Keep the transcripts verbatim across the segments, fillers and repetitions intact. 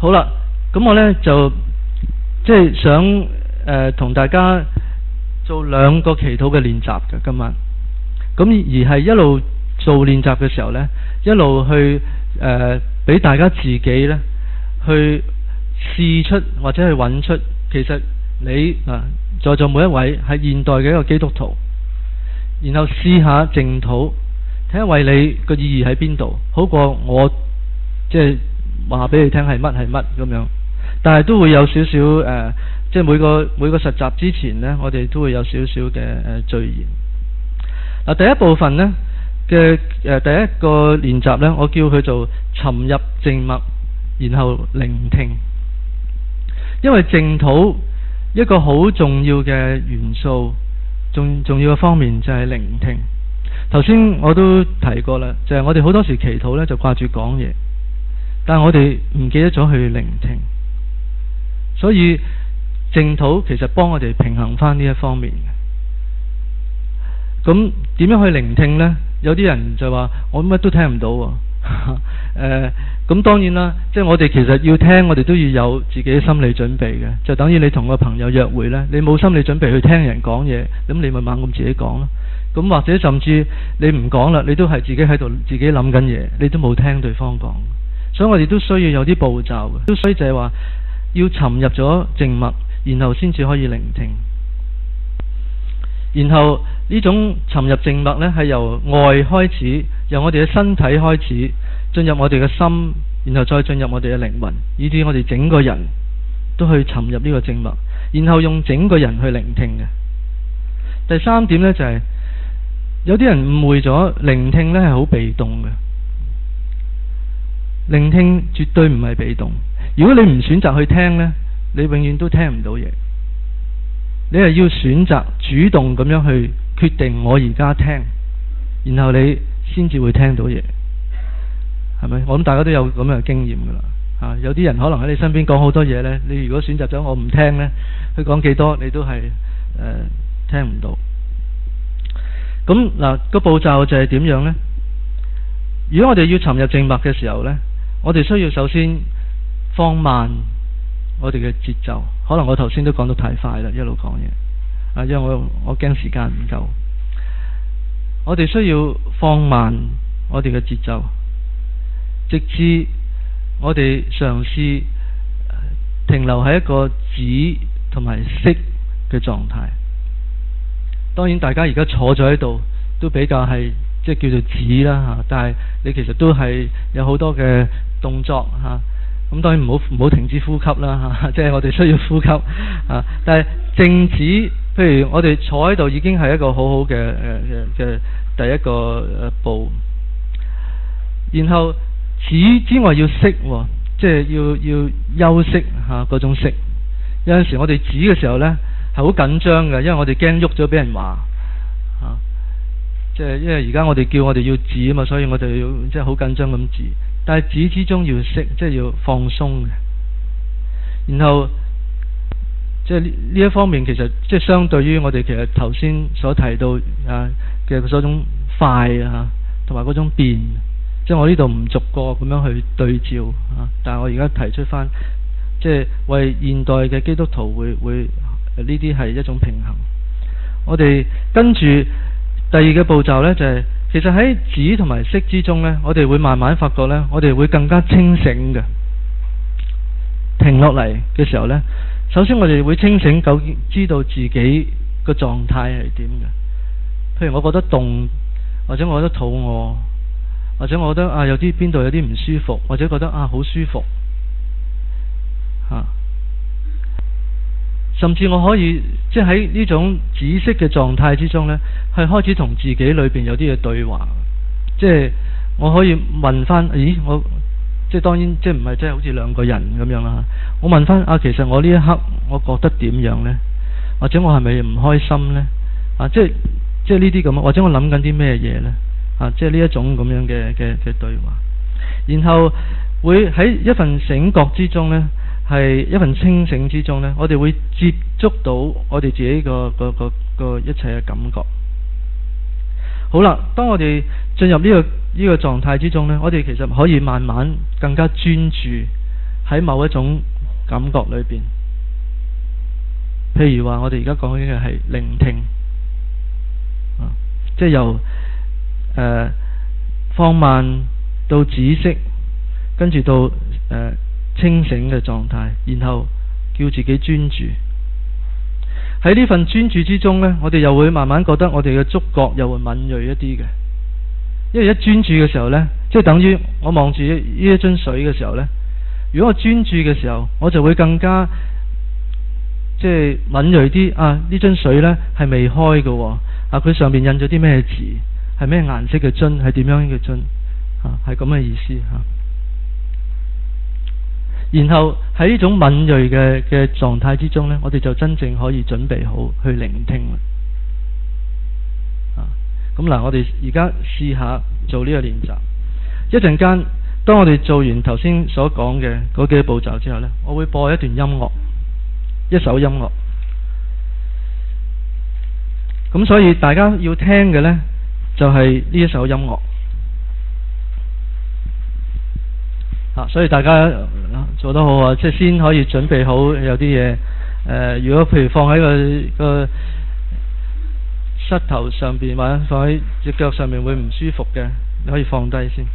好啦，咁我呢就即係想誒同、呃、大家做兩個祈禱嘅練習嘅今晚。咁而係一路做練習嘅時候呢，一路去誒俾、呃、大家自己呢去試出或者去揾出，其實你啊在座每一位係現代嘅一個基督徒，然後試下靜禱，睇下為你個意義喺邊度，好過我即係話俾你聽係乜係乜咁樣。但係都會有少少誒，即係每個每個實習之前呢，我哋都會有少少嘅誒序言。嗱，第一部分呢嘅誒第一個練習呢，我叫佢做沉入靜默，然後聆聽。因為靜禱一個好重要嘅元素，重重要嘅方面就係聆聽。頭先我都提過啦，就係我哋好多時祈禱呢就掛住講嘢，但係我哋唔記得咗去聆聽。所以靜禱其實幫我哋平衡翻呢一方面嘅。咁點樣去聆聽呢？有啲人就話我乜都聽唔到喎。誒，咁當然啦，即係我哋其實要聽，我哋都要有自己心理準備嘅。就等於你同個朋友約會呢，你冇心理準備去聽人講嘢，咁你咪猛咁自己講咯。咁或者甚至你唔講啦，你都係自己喺度自己諗緊嘢，你都冇聽對方講。所以我哋都需要有啲步驟嘅，都所以就係話要沉入咗靜默，然後先至可以聆聽。然後呢種沉入靜默呢，係由外開始，由我哋嘅身體開始，進入我哋嘅心，然後再進入我哋嘅靈魂，以至我哋整個人都去沉入呢個靜默，然後用整個人去聆聽嘅。第三點呢，就係、是、有啲人誤會咗聆聽呢係好被動嘅，聆聽絕對唔係被動。如果你唔選擇去聽呢，你永遠都聽唔到嘢。你係要選擇主動咁樣去決定我而家聽，然後你先至會聽到嘢，係咪？我諗大家都有咁樣嘅經驗噶啦。啊，有啲人可能喺你身邊講好多嘢呢，你如果選擇咗我唔聽呢，佢講幾多你都係誒、呃、聽唔到。咁嗱，個步驟就係點樣呢？如果我哋要沉入靜默嘅時候呢，我哋需要首先放慢我哋嘅節奏。可能我頭先都講得太快啦，一路講嘢啊，因為我我驚時間唔夠。我哋需要放慢我哋嘅節奏，直至我哋嘗試停留喺一個止同埋息嘅狀態。當然大家而家坐咗喺度都比較係即係叫做止啦嚇，但係你其實都係有好多嘅動作嚇。咁當然唔好唔好停止呼吸啦嚇，即係我哋需要呼吸啊。但係靜止，譬如我哋坐喺度已經係一個好好嘅誒嘅第一個誒步。然後止之外要息，即係要要休息嚇嗰種息。有陣時我哋止嘅時候呢係好緊張嘅，因為我哋驚喐咗俾人話嚇。即係因為而家我哋叫我哋要止啊嘛，所以我哋要即係好緊張咁止。但係止之中要息，即係要放鬆嘅。然後即係呢呢一方面，其實即係相對於我哋其實頭先所提到啊嘅嗰種快啊，同埋嗰種變，即係我呢度唔逐個咁樣去對照啊。但係我而家提出翻，即係為現代嘅基督徒會會呢啲係一種平衡。我哋跟住第二個步驟呢，就係、是。其實喺止同埋息之中呢，我哋會慢慢發覺呢，我哋會更加清醒嘅。停落嚟嘅時候呢，首先我哋會清醒，究竟知道自己個狀態係點嘅。譬如我覺得凍，或者我覺得肚餓，或者我覺得啊有啲邊度有啲唔舒服，或者覺得啊好舒服，啊，甚至我可以即係喺呢種止息嘅狀態之中呢，係開始同自己裏邊有啲嘅對話。即係我可以問翻，咦，我即係當然即係唔係即係好似兩個人咁樣啦。我問翻啊，其實我呢一刻我覺得點樣呢？或者我係咪唔開心呢？啊，即係即係呢啲咁，或者我諗緊啲咩嘢呢？啊，即係呢一種咁樣嘅嘅嘅對話。然後會喺一份醒覺之中呢，係一份清醒之中呢，我哋會接觸到我哋自己個個個個一切嘅感覺。好啦，當我哋進入呢個呢個狀態之中呢，我哋其實可以慢慢更加專注喺某一種感覺裏邊。譬如話，我哋而家講緊嘅係聆聽，啊，即係由誒、呃、放慢到止息，跟住到誒、呃、清醒嘅狀態，然後叫自己專注。喺呢份專注之中呢，我哋又會慢慢覺得我哋嘅觸覺又會敏銳一啲嘅。因為一專注嘅時候呢，即係等於我望住呢一樽水嘅時候呢，如果我專注嘅時候，我就會更加即係敏銳啲。啊，呢樽水呢係未開嘅，啊，佢上面印咗啲咩字，係咩顏色嘅樽，係點樣嘅樽，啊，係咁嘅意思吓。然後喺呢種敏銳嘅嘅狀態之中呢，我哋就真正可以準備好去聆聽啦。咁嗱，我哋而家試下做呢個練習。一陣間，當我哋做完頭先所講嘅嗰幾個步驟之後呢，我會播一段音樂，一首音樂。咁所以大家要聽嘅呢，就係呢一首音樂。啊，所以大家做得好啊，即係先可以準備好有啲嘢。誒，如果譬如放喺個個膝頭上邊，或者放喺隻腳上面會唔舒服嘅，你可以放低先。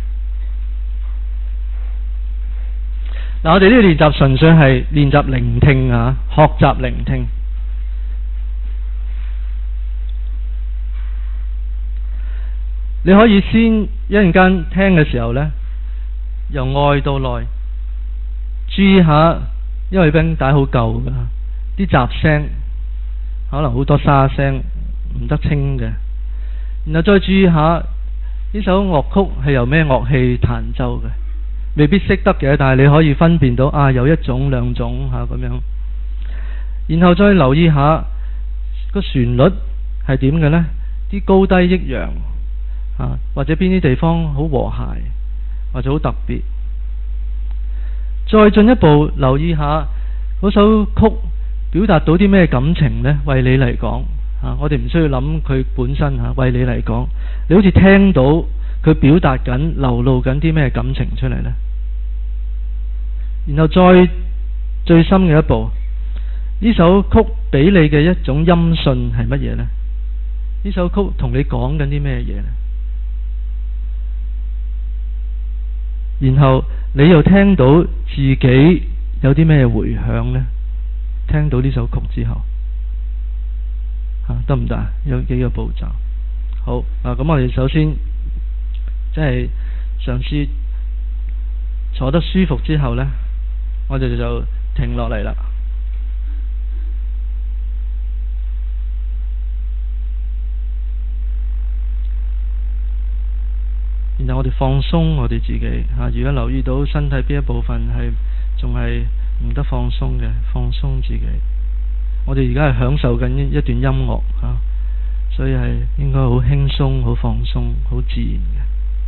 嗱，我哋呢個練習純粹係練習聆聽啊，學習聆聽。你可以先一陣間聽嘅時候呢，由外到內注意下，因為冰帶好舊噶，啲雜聲可能好多沙聲唔得清嘅。然後再注意下呢首樂曲係由咩樂器彈奏嘅，未必識得嘅，但係你可以分辨到啊，有一種兩種吓咁樣。然後再留意下個旋律係點嘅呢，啲高低抑揚啊，或者邊啲地方好和諧或者好特別。再進一步留意下嗰首曲表達到啲咩感情呢？為你嚟講啊，我哋唔需要諗佢本身吓，為你嚟講，你好似聽到佢表達緊、流露緊啲咩感情出嚟呢？然後再最深嘅一步，呢首曲俾你嘅一種音訊係乜嘢呢？呢首曲同你講緊啲咩嘢呢？然後你又聽到自己有啲咩回響呢？聽到呢首曲之後，吓得唔得啊？有幾個步驟。好啊，咁我哋首先即係嘗試坐得舒服之後呢，我哋就停落嚟啦。然後我哋放鬆我哋自己吓，如果留意到身體邊一部分係仲係唔得放鬆嘅，放鬆自己。我哋而家係享受緊一段音樂吓，所以係應該好輕鬆、好放鬆、好自然嘅。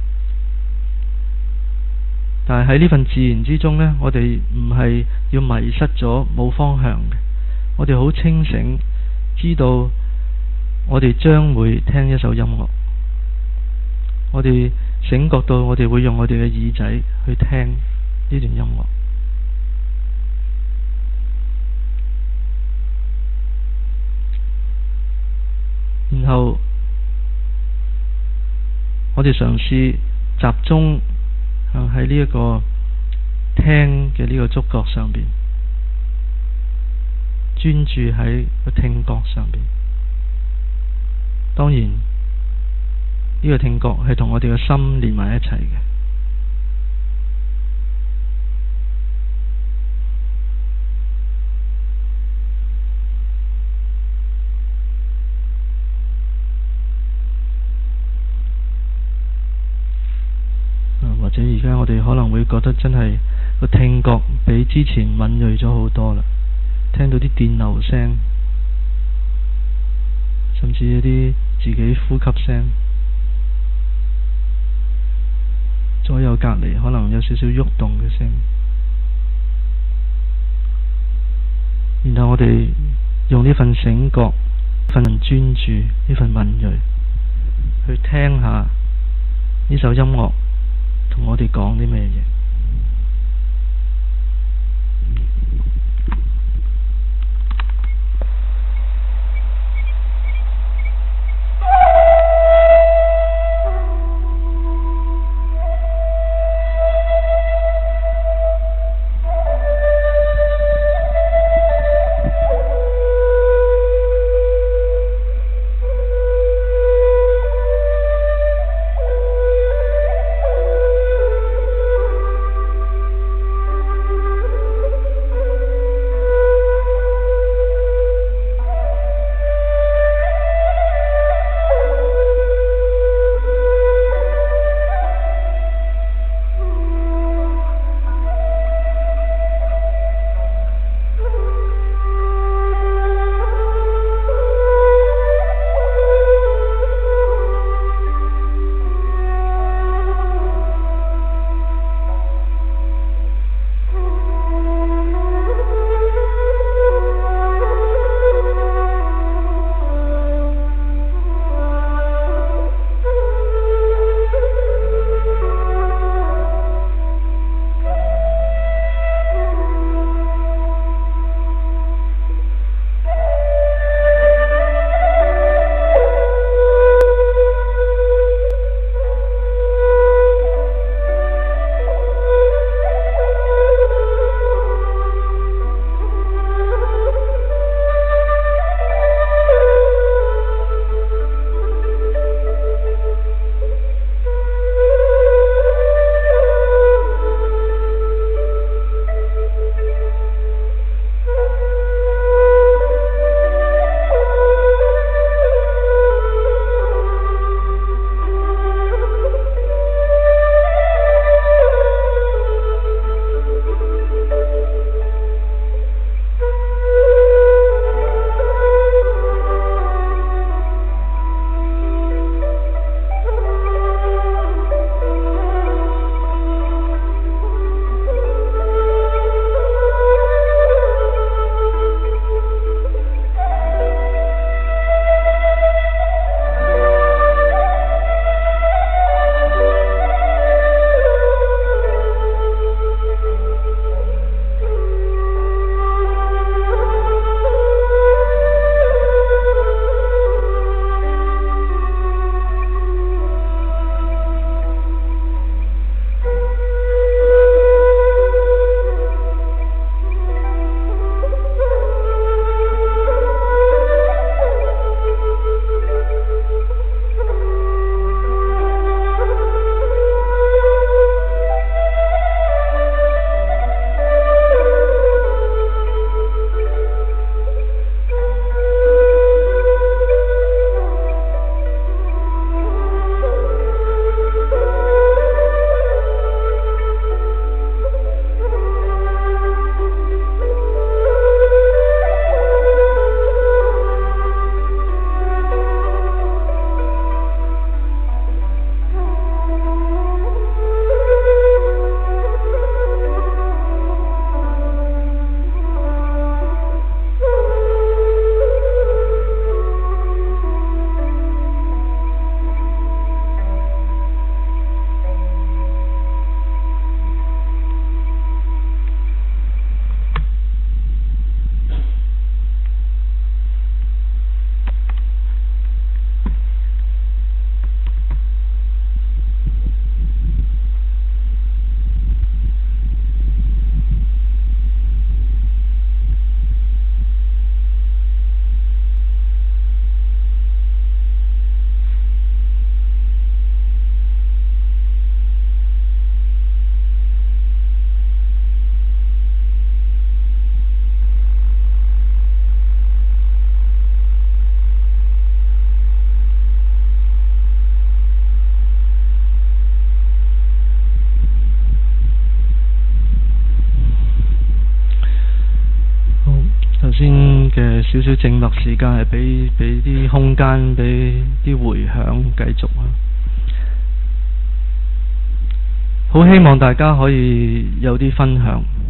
但係喺呢份自然之中呢，我哋唔係要迷失咗冇方向嘅，我哋好清醒，知道我哋將會聽一首音樂，我哋醒覺到我哋會用我哋嘅耳仔去聽呢段音樂。然後我哋嘗試集中喺呢一個聽嘅呢個觸覺上邊，專注喺個聽覺上邊。當然呢個聽覺係同我哋嘅心連埋一齊嘅。或者而家我哋可能會覺得真係個聽覺比之前敏銳咗好多啦，聽到啲電流聲，甚至一啲自己呼吸聲。左右隔離可能有少少喐動嘅聲，然後我哋用呢份醒覺、呢份專注、呢份敏銳去聽下呢首音樂同我哋講啲咩嘢。 少少靜默時間，係俾俾啲空間，俾啲回響繼續啊！好希望大家可以有啲分享。